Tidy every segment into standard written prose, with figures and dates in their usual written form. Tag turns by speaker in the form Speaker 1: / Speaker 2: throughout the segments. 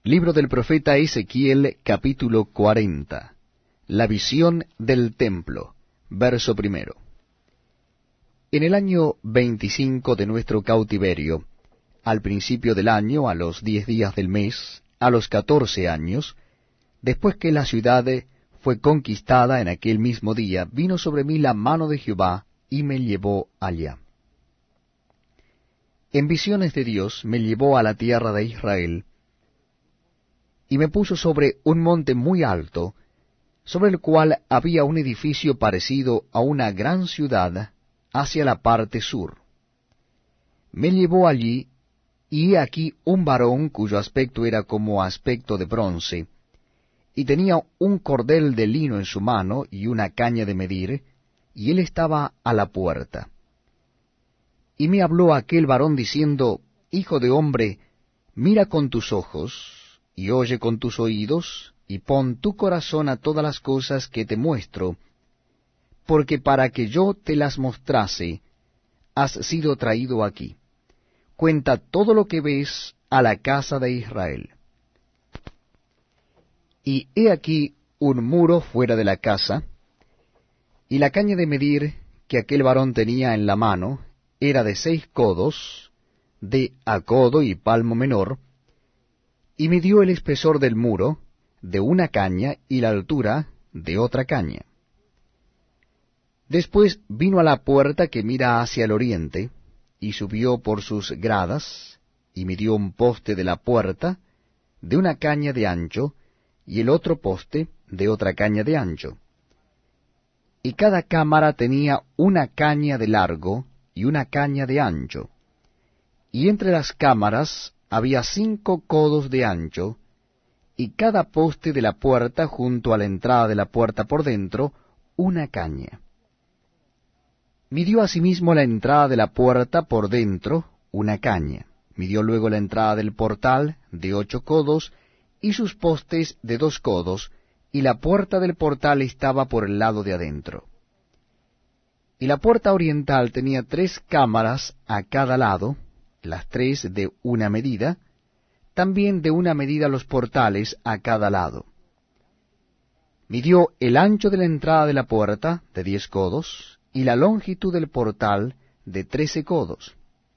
Speaker 1: Libro del profeta Ezequiel, capítulo 40. La visión del templo. Verso primero. En el año 25 de nuestro cautiverio, al principio del año, a los 10 días del mes, a los 14 años, después que la ciudad fue conquistada en aquel mismo día, vino sobre mí la mano de Jehová y me llevó allá. En visiones de Dios me llevó a la tierra de Israel, y me puso sobre un monte muy alto, sobre el cual había un edificio parecido a una gran ciudad hacia la parte sur. Me llevó allí, y he aquí un varón cuyo aspecto era como aspecto de bronce, y tenía un cordel de lino en su mano y una caña de medir, y él estaba a la puerta. Y me habló aquel varón diciendo, Hijo de hombre, mira con tus ojos, y oye con tus oídos, y pon tu corazón a todas las cosas que te muestro, porque para que yo te las mostrase, has sido traído aquí. Cuenta todo lo que ves a la casa de Israel. Y he aquí un muro fuera de la casa, y la caña de medir que aquel varón tenía en la mano era de 6 codos, de a codo y palmo menor, y midió el espesor del muro de una caña y la altura de otra caña. Después vino a la puerta que mira hacia el oriente, y subió por sus gradas, y midió un poste de la puerta de una caña de ancho, y el otro poste de otra caña de ancho. Y cada cámara tenía una caña de largo y una caña de ancho, y entre las cámaras había 5 codos de ancho, y cada poste de la puerta junto a la entrada de la puerta por dentro, una caña. Midió asimismo la entrada de la puerta por dentro, una caña. Midió luego la entrada del portal de 8 codos, y sus postes de 2 codos, y la puerta del portal estaba por el lado de adentro. Y la puerta oriental tenía 3 cámaras a cada lado, las 3 de una medida, también de una medida los portales a cada lado. Midió el ancho de la entrada de la puerta de 10 codos, y la longitud del portal de 13 codos.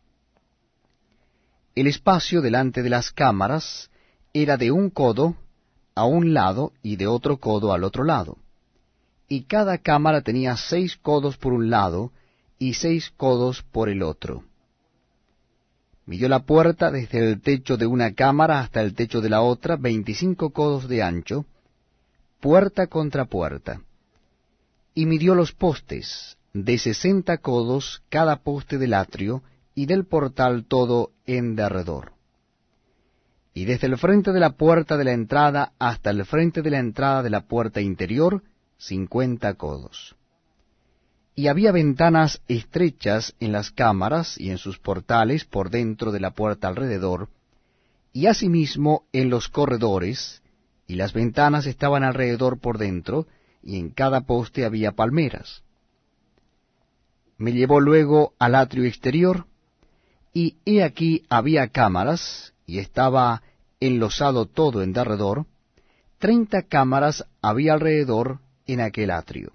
Speaker 1: El espacio delante de las cámaras era de 1 codo a un lado y de otro codo al otro lado, y cada cámara tenía 6 codos por un lado y 6 codos por el otro. Midió la puerta desde el techo de una cámara hasta el techo de la otra, 25 codos de ancho, puerta contra puerta. Y midió los postes, de 60 codos cada poste del atrio, y del portal todo en derredor. Y desde el frente de la puerta de la entrada hasta el frente de la entrada de la puerta interior, 50 codos. Y había ventanas estrechas en las cámaras y en sus portales por dentro de la puerta alrededor, y asimismo en los corredores, y las ventanas estaban alrededor por dentro, y en cada poste había palmeras. Me llevó luego al atrio exterior, y he aquí había cámaras, y estaba enlosado todo en derredor, 30 cámaras había alrededor en aquel atrio.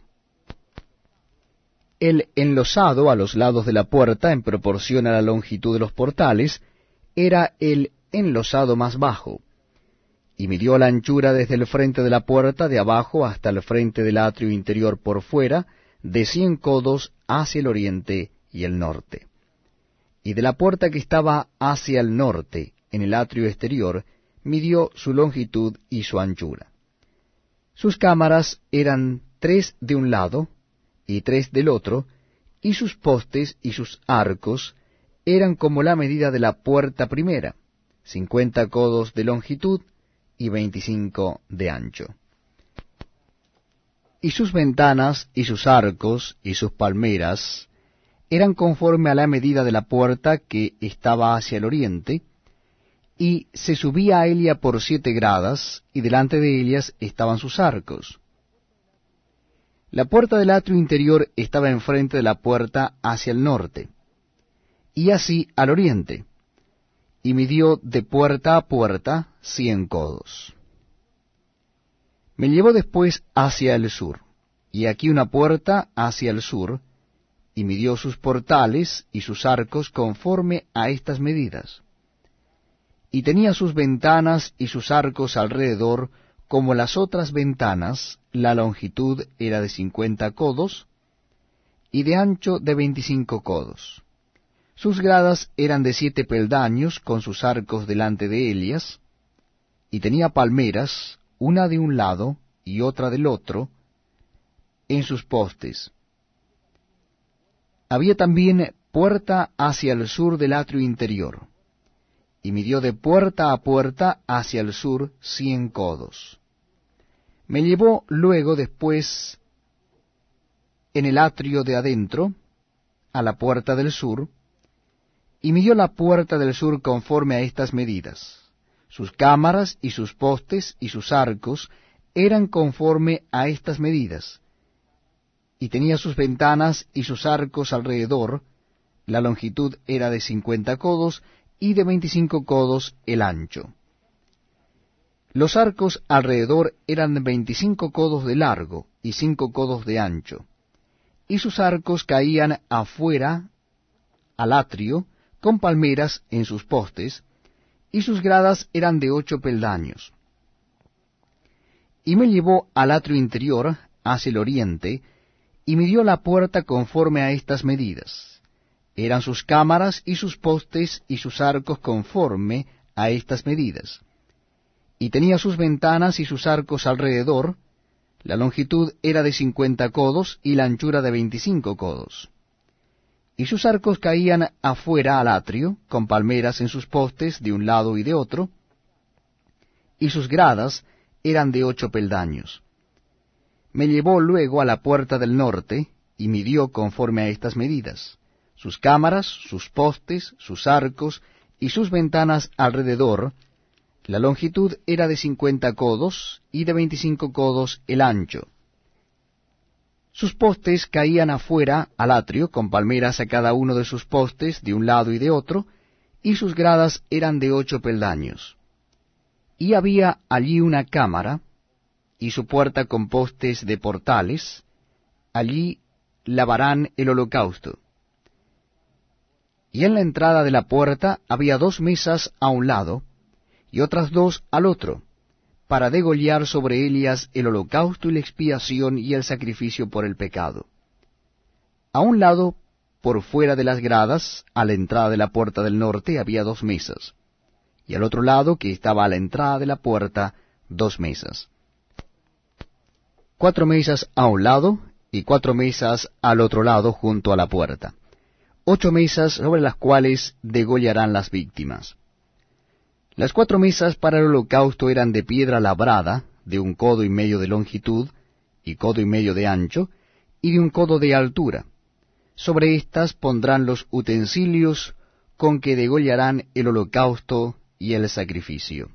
Speaker 1: El enlosado a los lados de la puerta, en proporción a la longitud de los portales, era el enlosado más bajo, y midió la anchura desde el frente de la puerta de abajo hasta el frente del atrio interior por fuera, de 100 codos hacia el oriente y el norte. Y de la puerta que estaba hacia el norte, en el atrio exterior, midió su longitud y su anchura. Sus cámaras eran 3 de un lado y 3 del otro, y sus postes y sus arcos eran como la medida de la puerta primera, 50 codos de longitud y 25 de ancho. Y sus ventanas y sus arcos y sus palmeras eran conforme a la medida de la puerta que estaba hacia el oriente, y se subía a ella por 7 gradas, y delante de ellas estaban sus arcos. La puerta del atrio interior estaba enfrente de la puerta hacia el norte, y así al oriente, y midió de puerta a puerta 100 codos. Me llevó después hacia el sur, y aquí una puerta hacia el sur, y midió sus portales y sus arcos conforme a estas medidas. Y tenía sus ventanas y sus arcos alrededor, como las otras ventanas, la longitud era de 50 codos, y de ancho de 25 codos. Sus gradas eran de 7 peldaños, con sus arcos delante de ellas, y tenía palmeras, una de un lado y otra del otro, en sus postes. Había también puerta hacia el sur del atrio interior, y midió de puerta a puerta hacia el sur 100 codos. Me llevó luego después en el atrio de adentro, a la puerta del sur, y midió la puerta del sur conforme a estas medidas. Sus cámaras y sus postes y sus arcos eran conforme a estas medidas, y tenía sus ventanas y sus arcos alrededor, la longitud era de 50 codos, y de 25 codos el ancho. Los arcos alrededor eran de 25 codos de largo y 5 codos de ancho, y sus arcos caían afuera al atrio, con palmeras en sus postes, y sus gradas eran de 8 peldaños. Y me llevó al atrio interior, hacia el oriente, y midió la puerta conforme a estas medidas. Eran sus cámaras y sus postes y sus arcos conforme a estas medidas. Y tenía sus ventanas y sus arcos alrededor, la longitud era de 50 codos y la anchura de 25 codos. Y sus arcos caían afuera al atrio, con palmeras en sus postes de un lado y de otro, y sus gradas eran de 8 peldaños. Me llevó luego a la puerta del norte, y midió conforme a estas medidas. Sus cámaras, sus postes, sus arcos y sus ventanas alrededor, la longitud era de 50 codos y de 25 codos el ancho. Sus postes caían afuera al atrio, con palmeras a cada uno de sus postes de un lado y de otro, y sus gradas eran de 8 peldaños. Y había allí una cámara, y su puerta con postes de portales, allí lavarán el holocausto. Y en la entrada de la puerta había 2 mesas a un lado, y otras 2 al otro, para degollar sobre ellas el holocausto y la expiación y el sacrificio por el pecado. A un lado, por fuera de las gradas, a la entrada de la puerta del norte, había 2 mesas, y al otro lado, que estaba a la entrada de la puerta, 2 mesas. 4 mesas a un lado, y 4 mesas al otro lado junto a la puerta. 8 mesas sobre las cuales degollarán las víctimas. Las 4 mesas para el holocausto eran de piedra labrada, de 1 codo y medio de longitud, y codo y medio de ancho, y de 1 codo de altura. Sobre éstas pondrán los utensilios con que degollarán el holocausto y el sacrificio.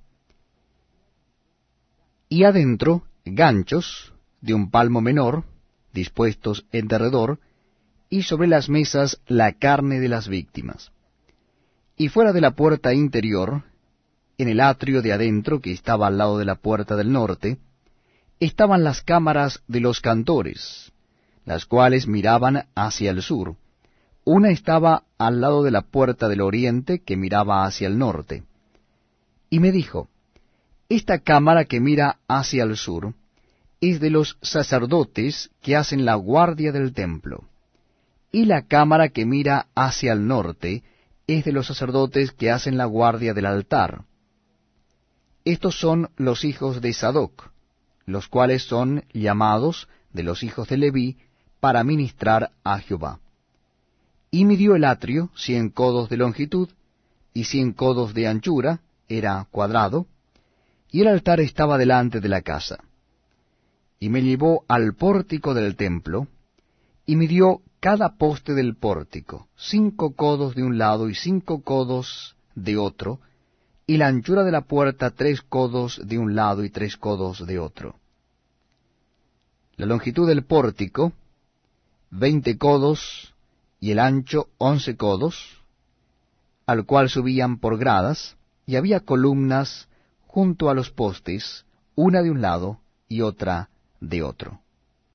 Speaker 1: Y adentro, ganchos de 1 palmo menor, dispuestos en derredor, y sobre las mesas la carne de las víctimas. Y fuera de la puerta interior, en el atrio de adentro, que estaba al lado de la puerta del norte, estaban las cámaras de los cantores, las cuales miraban hacia el sur. Una estaba al lado de la puerta del oriente, que miraba hacia el norte. Y me dijo, esta cámara que mira hacia el sur es de los sacerdotes que hacen la guardia del templo, y la cámara que mira hacia el norte es de los sacerdotes que hacen la guardia del altar. Estos son los hijos de Sadoc, los cuales son llamados de los hijos de Leví para ministrar a Jehová. Y midió el atrio 100 codos de longitud y 100 codos de anchura, era cuadrado, y el altar estaba delante de la casa. Y me llevó al pórtico del templo, y midió cada poste del pórtico, 5 codos de un lado y 5 codos de otro, y la anchura de la puerta 3 codos de un lado y 3 codos de otro. La longitud del pórtico, 20 codos, y el ancho 11 codos, al cual subían por gradas, y había columnas junto a los postes, una de un lado y otra de otro.